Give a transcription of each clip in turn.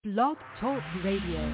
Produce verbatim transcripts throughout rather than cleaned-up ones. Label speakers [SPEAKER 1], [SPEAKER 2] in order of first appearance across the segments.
[SPEAKER 1] Blog Talk Radio.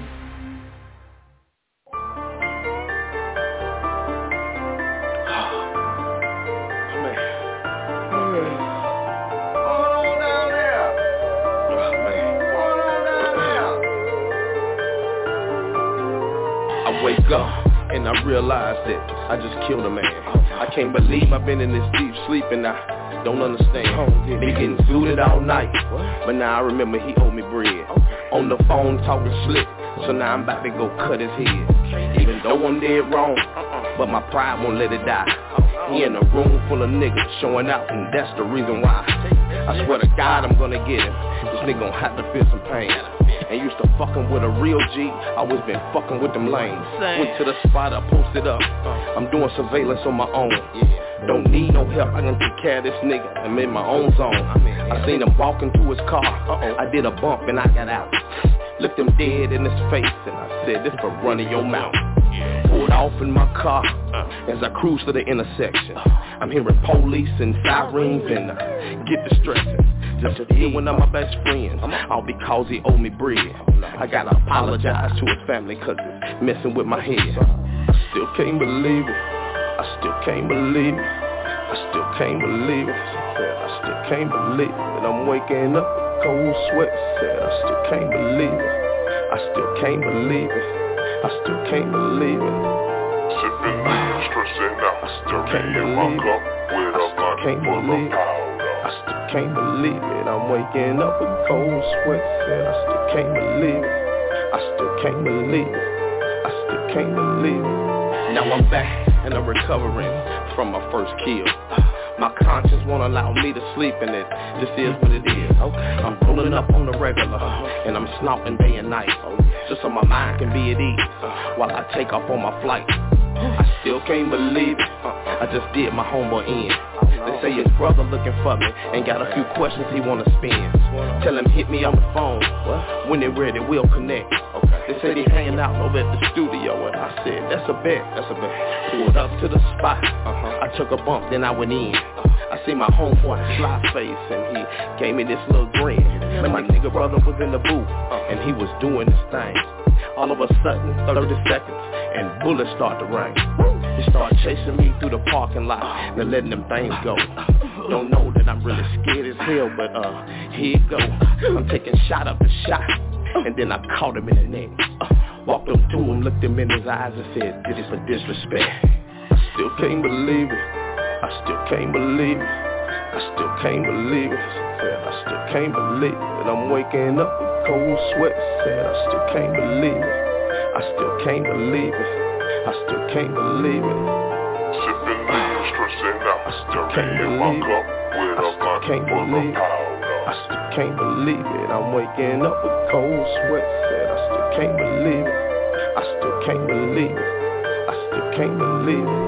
[SPEAKER 2] Wake up and I realize that I just killed a man. I can't believe I've been in this deep sleep and I don't understand. Been getting suited all night, but now I remember he owed me bread. On the phone talking slick, so now I'm about to go cut his head. Even though I'm dead wrong, but my pride won't let it die. He in a room full of niggas showing out, and that's the reason why. I swear to God I'm gonna get him. This nigga gon' have to feel some pain. And used to fucking with a real G, always been fucking with them lanes. Went to the spot, I posted up. I'm doing surveillance on my own. Don't need no help, I can take care of this nigga. I'm in my own zone. I seen him walking to his car. I did a bump and I got out. Looked him dead in his face and I said, this for running your mouth. Pulled off in my car as I cruise to the intersection. I'm hearing police and sirens and uh, get distressing. Just to hear one of my best friends, all because he owed me bread. I gotta apologize to his family cause it's messing with my head. I still can't believe it. I still can't believe it. I still can't believe it. I still can't believe it. And I'm waking up with cold sweats. I still can't believe it. I still can't believe it. I still can't believe it.
[SPEAKER 3] Sipping lean, stressing out. I still can't believe it. I still can't believe it.
[SPEAKER 2] I still can't believe it. I'm waking up with cold sweats and I still can't believe it. I still can't believe it. I still can't believe it. Now I'm back and I'm recovering from my first kill. My conscience won't allow me to sleep and it just is what it is. I'm rolling up on the regular and I'm snorting day and night just so my mind can be at ease while I take off on my flight. I still can't believe it. I just did my homeboy in. They say his brother looking for me and got a few questions he wanna spin. Tell him hit me on the phone. When they're ready, we'll connect. They say they hanging out over at the studio and I said, that's a bet, that's a bet. Pulled up to the spot. I took a bump, then I went in. I see my homeboy sly face and he gave me this little grin. And my nigga brother was in the booth and he was doing his thing. All of a sudden, thirty seconds, and bullets start to rain. They start chasing me through the parking lot and letting them things go. Don't know that I'm really scared as hell, but uh, here it go. I'm taking shot after shot, and then I caught him in the neck. Walked up to him, looked him in his eyes and said, this is for disrespect. I still can't believe it. I still can't believe it. I still can't believe it. I still can't believe it. And I'm waking up with cold sweats. I still can't believe it. I still can't believe it. I still can't believe it.
[SPEAKER 3] Sipping lean, stressing out.
[SPEAKER 2] I still can't believe it. I still can't believe it. I still can't believe it. I'm waking up with cold sweats. I still can't believe it. I still can't believe it. I still can't believe it.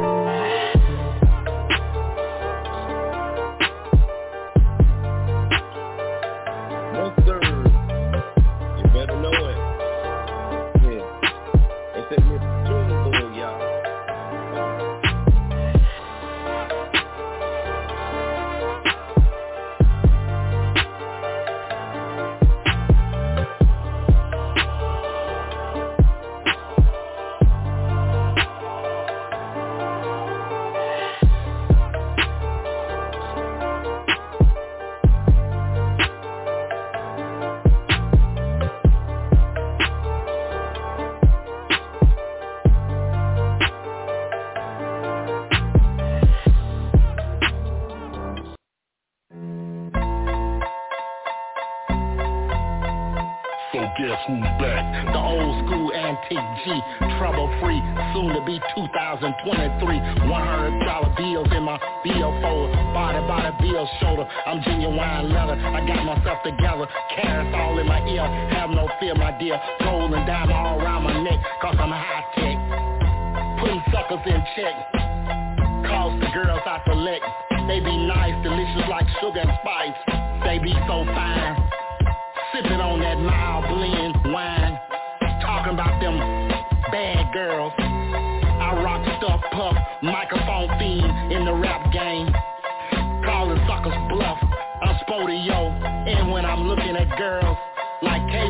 [SPEAKER 4] twenty-three, one hundred dollar bills in my bill folder. Body by the bill shoulder, I'm genuine leather. I got myself together, carrots all in my ear. Have no fear, my dear. Gold and diamond all around my neck, cause I'm high tech. Putting suckers in check, cause the girls I select. They be nice, delicious like sugar and spice. They be so fine, sipping on that mild blend wine. Talking about them bad girls. I rock stuff, puff, microphone fiend in the rap game. Calling suckers bluff, I'm Spodio. And when I'm looking at girls like K. Michelle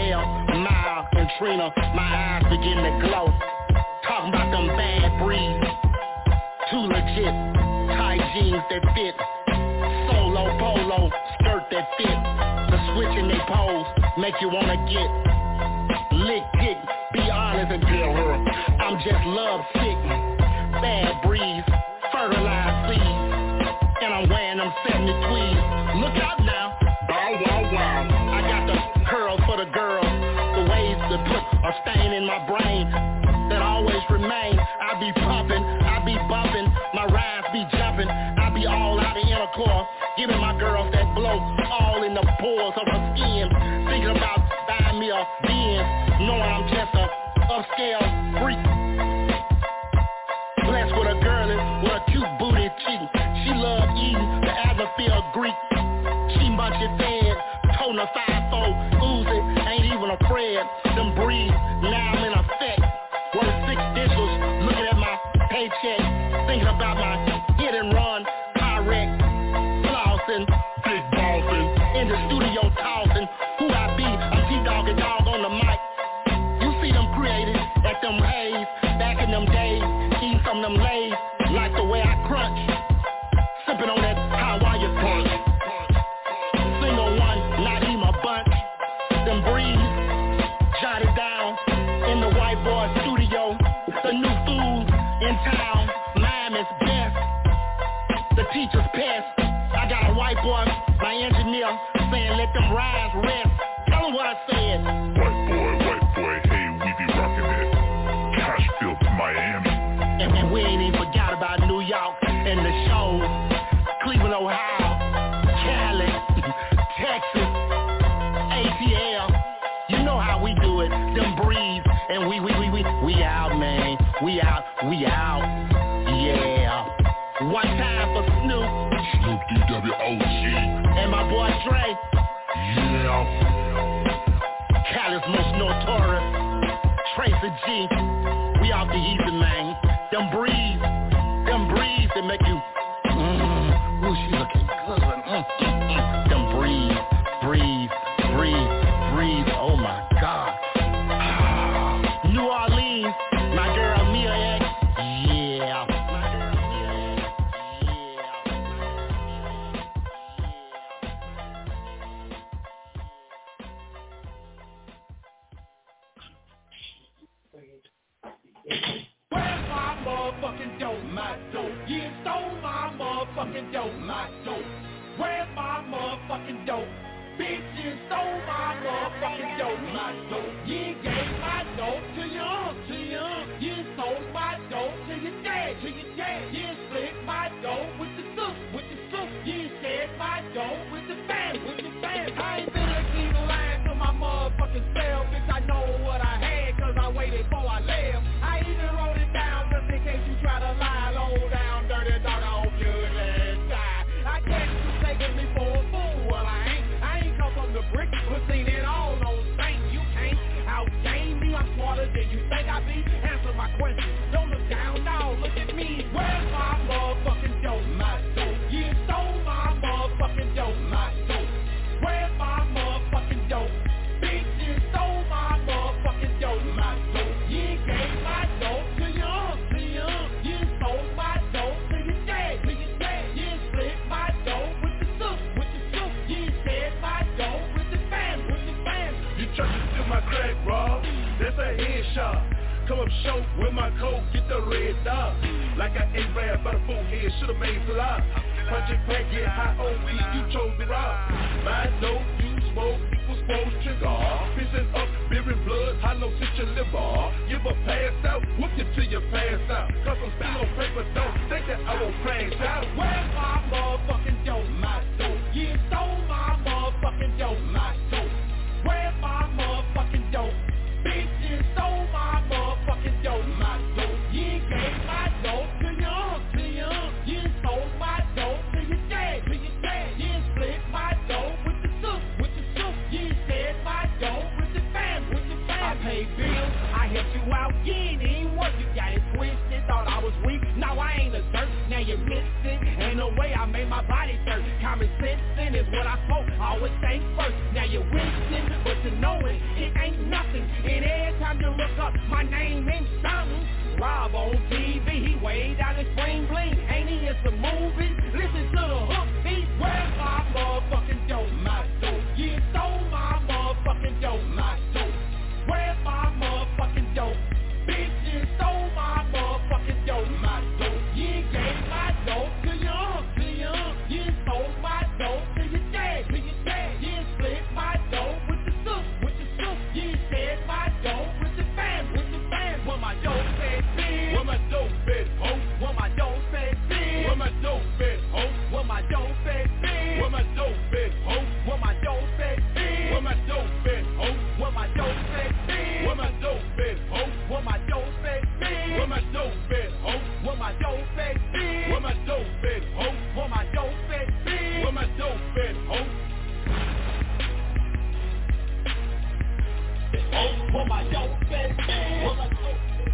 [SPEAKER 4] Michelle, Miles, and Trina, my eyes begin to glow. Talking about them bad breeds, too legit, tight jeans that fit, solo polo, skirt that fit, the switch in they pose, make you wanna get lick, dick, be honest and tell her, I'm just love sick, bad breeze, fertilized seeds, and I'm wearing them seventy tweeds. Look out now, bow wow wow. I got the curls for the girls, the ways to put a stain in my brain that always remain. I be pumping, I be bumping, my rides be jumping, I be all out of inner core, giving my girls that blow all in the pores of her skin, thinking about buying me a Benz, knowing I'm just a upscale freak. Blessed with a girl with a cute booty cheek. She love eating the atmosphere Greek. She munch it fed, toting a five-fold, oozy, ain't even afraid. Them breeds, now I'm in effect. Worth six digits, looking at my paycheck, thinking about my hit and run, car wreck, flossing, big bossing, in the studio tossing. Who I be, I'm T-Dog and Dog on the mic. You see them created at them haze, back in them days, eating some of them lays, like the way I crunch, sipping on that Hawaii punch. Single one, not even a bunch. Them breeze, jot it down in the white boy studio. The new food in town, Miami's best. The teacher's pest. I got a white boy, my engineer, saying let them rise rest. Tell him what I said.
[SPEAKER 3] White boy, white boy, hey, we be rockin' it. Cashville to Miami.
[SPEAKER 4] And, and we ain't even forgot about New York and the shows. Cleveland, Ohio, Cali, Texas, A T L. You know how we do it. Them breeze, and we we we we we out, man. We out, we out. Yeah. One time for Snoop,
[SPEAKER 3] Snoop D W O G,
[SPEAKER 4] and my boy Dre.
[SPEAKER 3] Yeah.
[SPEAKER 4] Cali's most notorious, Tracy G. We out the easy, man. Them breeze, them breeze that make you, mmm, ooh, she looking good. Mm, mm, mm. Them breeze, breeze, breeze, breeze. Oh my God. New Orleans, my girl Mia X. Yeah. My girl Mia X.
[SPEAKER 5] Where's my motherfucking dope? My dope. You stole my motherfucking dope. My dope. Where's my motherfucking dope? Bitch, you stole my motherfucking dope. My dope. You gave my dope to your aunt, to your aunt. You sold my dope to your dad, to your dad. You split my dope with the soup, with the soup. You shared my dope with the fam, with the fam. I ain't finna keep lying to my motherfucking self. Bitch, I know what I had, cause I waited before I left. I even wrote it down just in case you try to lie. Low down, dirty dog, I hope you let die. I guess you taking me for a fool. Well, I ain't. I ain't come from the bricks, but seen it all on Saint. You can't outgame me. I'm smarter than you think I be. Answer my question. Don't look down, now look at me. Where's my motherfucking dope? My dope. You stole my motherfucking dope. My dope. Where's my motherfucking dope? Bitch, you stole my motherfucking dope. My dope. You gave my dope to your aunt, to your aunt. You sold my dope to your dad, to your dad. You split my dope with the soup, with the soup. You shared my dope with the fam, with the fam.
[SPEAKER 6] You trying to my crack, bro? That's a headshot. Come up short with my coat, get the red dot. Like I ain't ran by the full head, should've made a lot. Project pack, get high on weed, you chose the rock. My dope, you smoke, you was supposed to trigger. Pissing up, beer and blood, hollow sit your liver. Give a pass out, whoop you till you pass out. Cause I'm still on paper, don't think that I won't crash out.
[SPEAKER 5] Where's my motherfucking dope? My dope. You stole my motherfucking dope. My dope. Where's my motherfucking dope? Bitch, you stole my motherfucking dope. My dope. You gave my dope to your aunt, to your aunt. You sold my dope to your dad, to your dad. You split my dope with the soup, with the soup. You shared my dope with the fam, with the fam. pay bills, I helped you out, yeah, it ain't work. You got it twisted, thought I was weak, now I ain't a dirt. Now you're missing, ain't no way I made my body dirt. Common sense is what I spoke, always think first. Now you're wishing, but you know it, it ain't nothing. And every time you look up, my name ain't something. Rob on T V, he way down in Spring Bling. Ain't he in some movies? Listen to the hook beat. Where's my motherfucking dope? My dope. You stole my motherfucking dope. My dope. Where's my motherfucking dope? Bitch, you stole my motherfucking dope. My dope. You gave my dope to your to your. You stole my dope to your dad, to your dad. You split my dope with the soup, with the soup. You shared my dope with the fam, with the fam. When my dope said big, when my dope said ho, when my dope said big, when my dope said ho, when my dope said big, when my dope said ho, when my dope said big, when my dope said ho, when my dope said big, when my dope said ho, when my dope said big, when my dope said ho, when my dope said big, when my dope said ho, when my dope said big, when my dope said ho. Oh, when my dope said big, when my dope.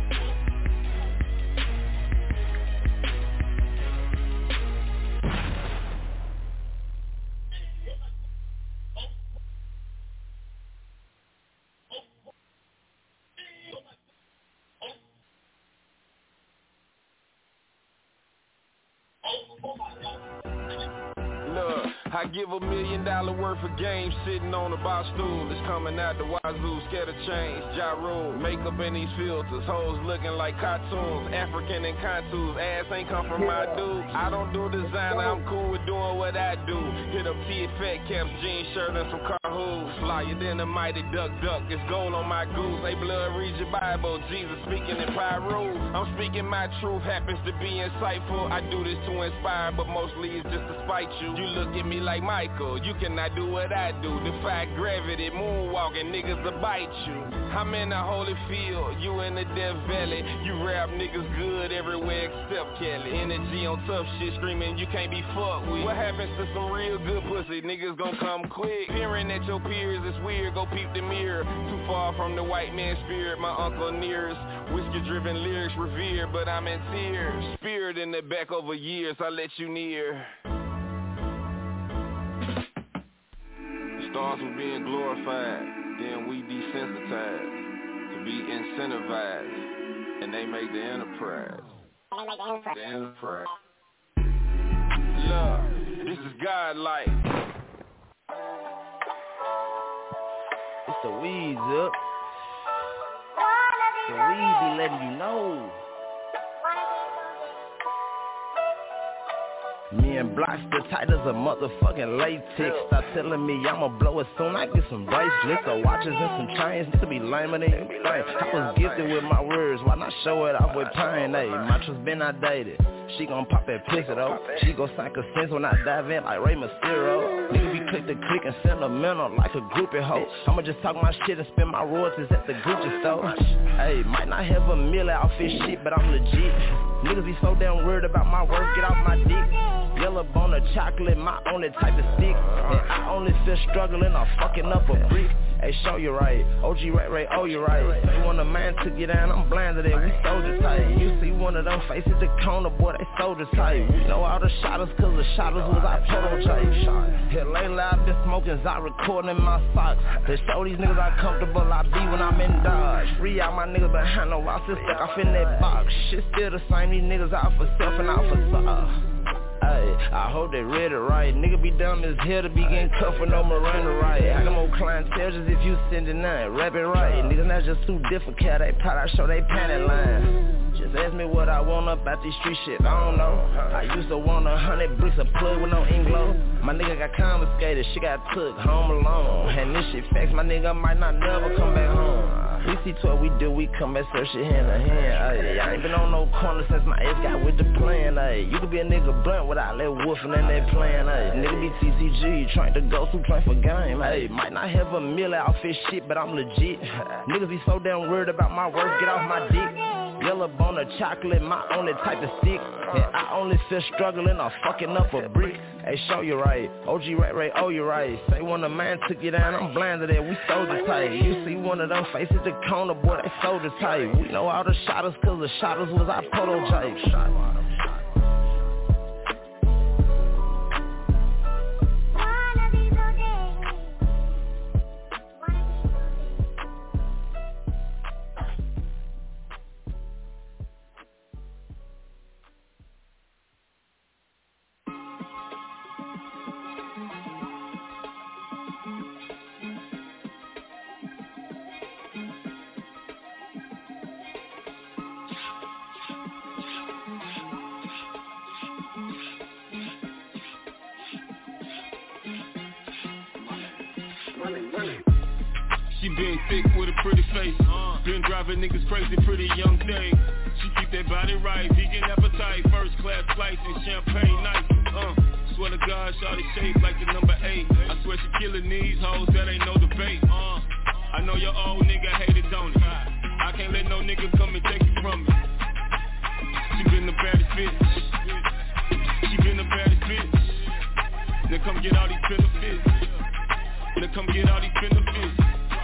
[SPEAKER 7] Look, I give a million dollar worth of game sitting on a bar stool. It's coming out the wazoo, scared of change, gyro, makeup in these filters, hoes looking like cartoons, African and contours, ass ain't come from my dude. I don't do designer, I'm cool with doing what I do. Hit up T at Fat Caps, jean shirt and some car hooves. Flyer than a mighty duck duck, it's gold on my goose. Hey blood, read your Bible, Jesus speaking in pyro. I'm speaking my truth, happens to be insightful. I do this to inspire, but mostly it's just to spite you. You look at me like Michael, you cannot do what I do. Defy gravity, moonwalking, niggas will bite you. I'm in the holy field, you in the Death Valley. You rap niggas good everywhere except Kelly. Energy on tough shit, screaming you can't be fucked with. What happens to some real good pussy? Niggas gon' come quick. Peering at your peers, it's weird, go peep the mirror. Too far from the white man's spirit, my uncle nearest. Whiskey driven lyrics revered, but I'm in tears. Spirit in the back over years, I let you near. Stars were being glorified, then we desensitized to be incentivized, and they make the enterprise. They make the enterprise. The enterprise. Look, this is God-like.
[SPEAKER 8] It's the weeds up. The weeds be letting you know. Me and Block still tight as a motherfucking latex. Stop telling me I'ma blow it soon. I get some bracelets or watches and some chains. Nigga be lamer than you think. I was gifted with my words, why not show it off with pain? Hey, my trust been outdated. She gon' pop that pussy though. She gon' sign consent when I dive in like Rey Mysterio. Nigga be click to click and sentimental like a groupie hoe. I'ma just talk my shit and spend my royalties at the Gucci store. Hey, might not have a million off this shit, but I'm legit. Niggas be so damn worried about my work, get off my dick. Yellow bone of chocolate, my only type of stick. And I only feel struggling or fucking up a brick. Hey, show you right, O G Ray Ray, oh you right. You want a man took you down, I'm blinded it, we soldier tight. You see one of them faces the corner, boy, they soldier tight. We know all the shotters, cause the shotters was our prototype. Here lately I've been smoking, I recording in my socks. They show these niggas how comfortable I be when I'm in Dodge. Free out my niggas behind the wall, still stuck off in that box. Shit still the same, these niggas out for self and out for sauce. Ay, I hope they read it right. Nigga be dumb as hell to be getting cut for no Miranda right. I got more clientele just if you sending none. Rap it right. Niggas not just too difficult, they proud I show they panic line. Just ask me what I want about these street shit, I don't know. I used to want a hundred bricks of plug with no ink glow. My nigga got confiscated, shit got took home alone. And this shit facts, my nigga might not never come back home. We see to what we do, we come back search shit hand in hand. Ay, I ain't been on no corner since my ex got with the plan. Ay, you could be a nigga blunt without that woofing and that plan. Ay, nigga be T C G, trying to go through playing for game. Ay, might not have a million off this shit, but I'm legit. Niggas be so damn worried about my work, get off my dick. Yellow bone of chocolate, my only type of stick. And I only feel struggling or fucking up a brick. Hey, show you right. O G Ray Ray, oh you right. Say when a man took you down, I'm blinded that we soldier tight. You see one of them faces, the corner, boy, they soldier tight. We know all the shotters, cause the shotters was our prototype.
[SPEAKER 9] She been thick with a pretty face, uh, been driving niggas crazy, pretty young thing. She keep that body right, vegan appetite, first class flights and champagne nights. Uh, swear to God, shawty shaped like the number eight. I swear she killing these hoes, that ain't no debate. Uh, I know your old nigga hated, don't it? I can't let no nigga come and take it from me. She been the baddest bitch. She been the baddest bitch. Now come get all these benefits. Now come get all these benefits.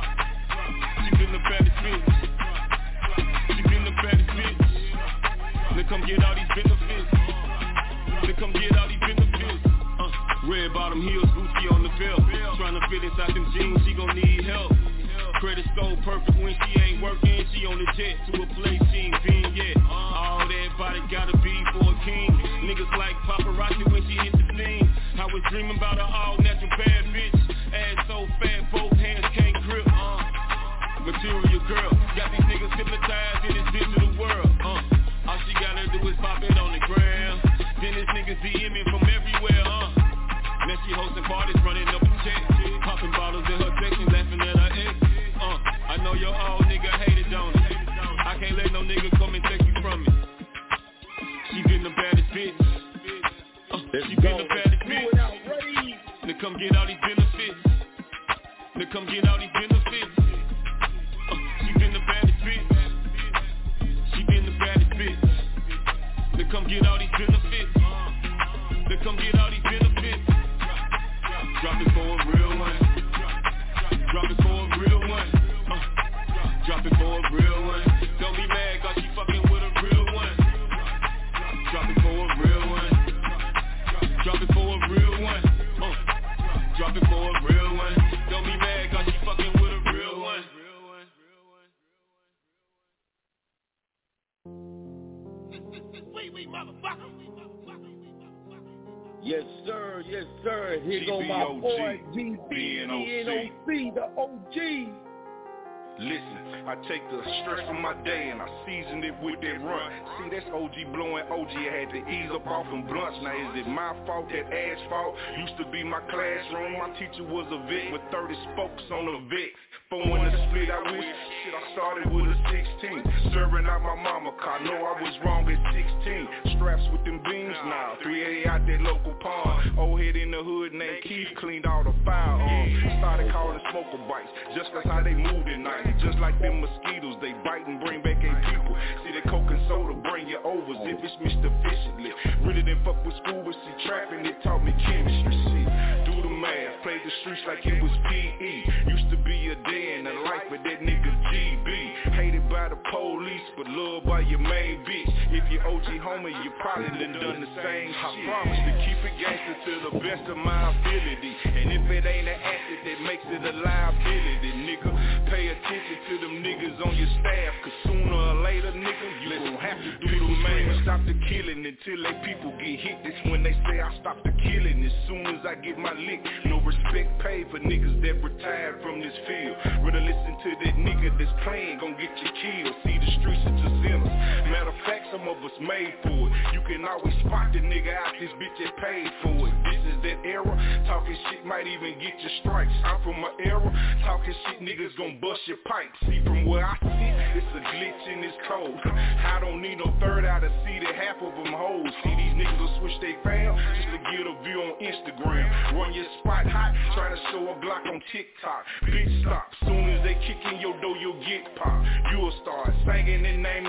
[SPEAKER 9] She been the baddest bitch. She been the baddest bitch. Now come get all these benefits. Now come get all these benefits. Uh, red bottom heels, Gucci on the belt. Tryna fit inside them jeans, she gon' need help. Credit score perfect when she ain't working. She on the jet to a place she ain't been yet. All that body gotta be for a king. Niggas like paparazzi when she hit the scene. I was dreaming about an all natural bad bitch. Ass so fat, both hands can't grip. Uh, material girl, got these niggas hypnotized in this digital world. Uh, all she gotta do is pop it on the gram. Then this niggas DMing from everywhere. Uh, now she hosting parties, running up a check, popping bottles in her section, laughing at her ex. Uh, I know your old nigga hated, don't it? I can't let no nigga come and take you from me. She been the baddest bitch. Uh, she been the baddest bitch. Now come get all these benefits. Now come get all these benefits. Uh, she been the baddest bitch. She been the baddest bitch. Now come get all these benefits. Now come get all these benefits. Drop it for a real one. Drop it for a real one. Uh, drop it for a real one. Don't be mad cause she fucking with a real one. Drop it for a real one. Drop it for a real one. Uh, drop it for a real one. Don't be mad cause she fucking with a real one.
[SPEAKER 5] Wait, wait, motherfucker.
[SPEAKER 10] Yes, sir. Yes, sir. Here go my boy, G B N O C, the O G.
[SPEAKER 3] Listen, I take the stress from my day and I season it with that run. See, that's O G blowing O G. I had to ease up off them blunts. Now is it my fault that asphalt used to be my classroom? My teacher was a Vic with thirty spokes on the Vic. For when the split I wish, shit, I started with a sixteen. Serving out my mama car, know I was wrong at sixteen. Straps with them beams now, three eighty out that local pond. Old head in the hood named Keith cleaned all the firearms. Started calling smoker bites, just that's how they moved at night. Just like them mosquitoes, they bite and bring back eight people. See that coke and soda bring you over, zip it's mixed efficiently. Really didn't fuck with school, but see trapping, it taught me chemistry. See, do the math, play the streets like it was P E. Used to be a day in the life of that nigga G B. Hated by the police, but loved by your main bitch. If you O G homie, you probably done done the same shit. I promise to keep it gangster to the best of my ability. And if it ain't an asset, that makes it a liability, nigga. Pay attention to them niggas on your staff, cause sooner or later, nigga, you gon' have to do the man. Stop the killing until they people get hit. That's when they say I stop the killing. As soon as I get my lick, no respect paid for niggas that retired from this field. Rather listen to that nigga that's playing, gon' get you killed. See, the streets are just sinners. Matter of fact, some of us made for it. You can always spot the nigga out, this bitch that paid for it. This is that era, talking shit might even get you strikes. I'm from an era, talking shit niggas gon' bust your pipes. See, from where I sit, it's a glitch in this code. I don't need no third eye to see that half of them hoes. See, these niggas will switch they fam just to get a view on Instagram. Run your spot hot, try to show a Glock on TikTok. Bitch stop, soon as they kick in your door, you'll get popped. You'll start singing and naming to get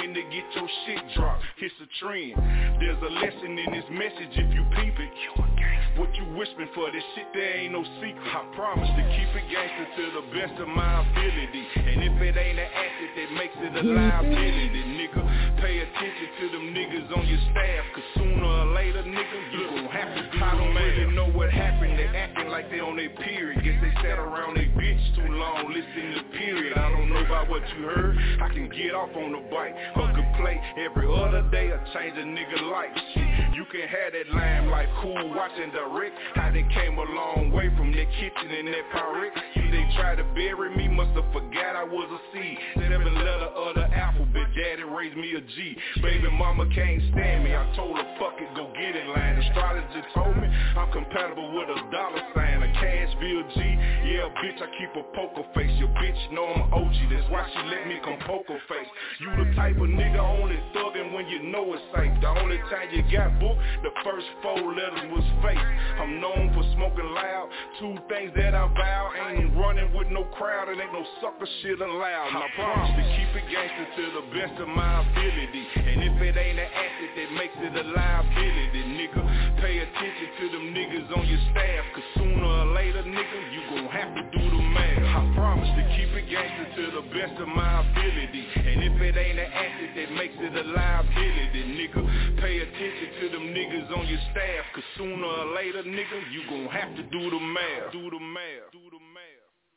[SPEAKER 3] get your shit dropped. It's a trend. There's a lesson in this message if you peep it. What you whispering for? This shit there ain't no secret. I promise to keep it gangster to the best of my ability. And if it ain't an asset that makes it a liability, nigga, pay attention to them niggas on your staff. Cause sooner or later, nigga, you gon' have to do I don't really know what happened. They acting like they on their period. Guess they sat around their bitch too long, listening to period. I don't know about what you heard. I can get off on the bike. Or could play every other day or change a nigga life. Shit, you can have that limelight, cool, watching direct. I done came a long way from that kitchen and that Pyrex. See, they tried to bury me, musta forgot I was a C. Seven letter of the alphabet, daddy raised me a G. Baby mama can't stand me, I told her fuck it, go get in line. Astrology told me I'm compatible with a dollar sign, a Cashville G. Yeah, bitch, I keep a poker face. Your bitch know I'm an O G, that's why she let me come poker face. You the type of nigga only thuggin' when you know it's safe. The only time you got booked, the first four letters was fake. I'm known for smoking loud, two things that I vow. Ain't running with no crowd, it ain't no sucker shit allowed. And I promise to keep it gangster to the best of my ability. And if it ain't an asset that makes it a liability, nigga, pay attention to them niggas on your staff. Cause sooner or later, nigga, you gon' have to do the math. I promise to keep it gangster to the best of my ability. And if it ain't an asset that makes it a liability, nigga, pay attention to them niggas on your staff. Cause sooner or later, nigga, you gon' have to do the math. Do the math. Do the math.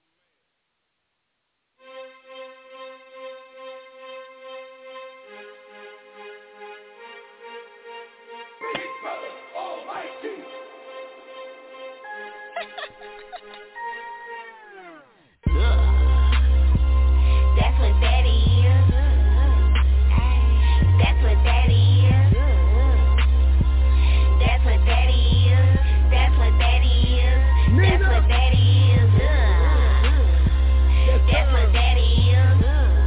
[SPEAKER 11] That's what that is. That's what that is. That's what that is. That's what that is. That's what that is. That's what that is.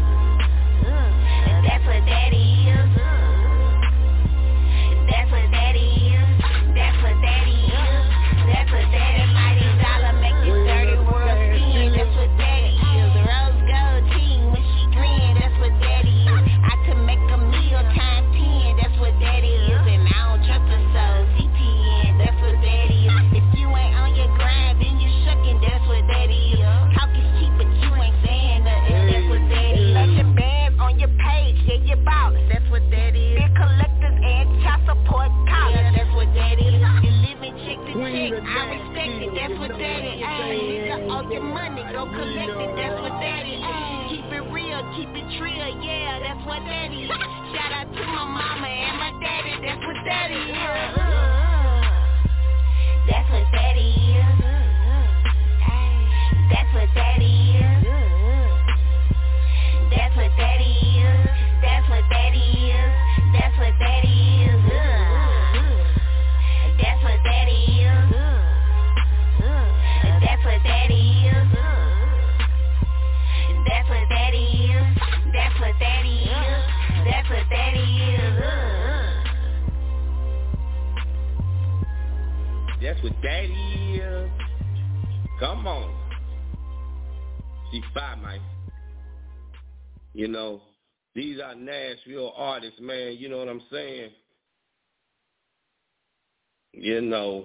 [SPEAKER 11] That's what that is. That's what that is. That's what that is. That's what that is. Mighty dollar make this dirty world spin. That's what that is. Rose gold team when she grin. That's what that is. I could make a meal times ten. That's what that is. And I don't trust the soul. C P N. That's what that is. If you ain't on your grind, then you shucking. That's what that is. Talk is cheap, but you ain't saying nothing. That's what that is. Let your bands on your page. Yeah, you ballin'. That's what that is. Big collectors and child support college. Yeah, that's what that is. You living check to check. I respect it. That's what that is. Ay, nigga, all your money, go collect it. That's what that is. Ay, keep it real, keep it trill. Yeah, that's what that is. Shout out to my mama and my daddy. That's what that is. That's what that is. That's what that is. That's what that is. That's what that is. That's what that is. That's what that is. That's what that is. That's what that is. That's what that is. That's what that is.
[SPEAKER 10] That's what that is. Come on. See, five, man. You know, these are Nashville artists, man. You know what I'm saying? You know.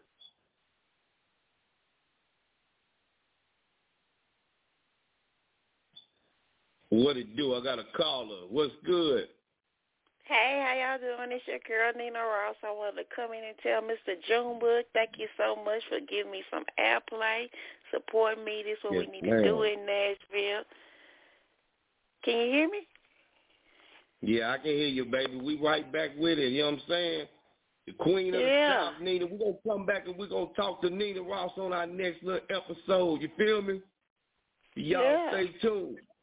[SPEAKER 10] What it do? I got a caller. What's good?
[SPEAKER 12] Hey, how y'all doing? It's your girl, Nina Ross. I wanted to come in and tell Mister Junebug, thank you so much for giving me some airplay, support me. This is what
[SPEAKER 10] Yes,
[SPEAKER 12] we need
[SPEAKER 10] ma'am.
[SPEAKER 12] to do in Nashville. Can you hear me?
[SPEAKER 10] Yeah, I can hear you, baby. We right back with it. You know what I'm saying? The queen of
[SPEAKER 12] Yeah.
[SPEAKER 10] the South, Nina. We're going to come back and we're going to talk to Nina Ross on our next little episode. You feel me? Y'all
[SPEAKER 12] Yeah.
[SPEAKER 10] stay tuned.